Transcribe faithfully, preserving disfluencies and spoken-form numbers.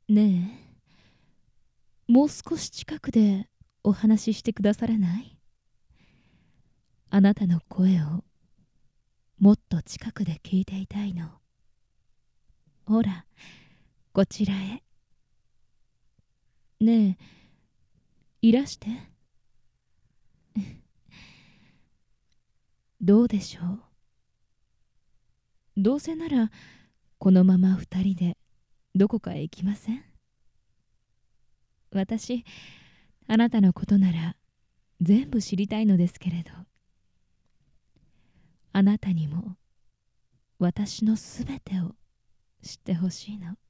ねえ、もう少し近くでお話ししてくださらない？あなたの声をもっと近くで聞いていたいの。ほら、こちらへ。ねえ、いらして。どうでしょう。どうせならこのまま二人でどこかへ行きません？私、あなたのことなら全部知りたいのですけれど、あなたにも私のすべてを知ってほしいの。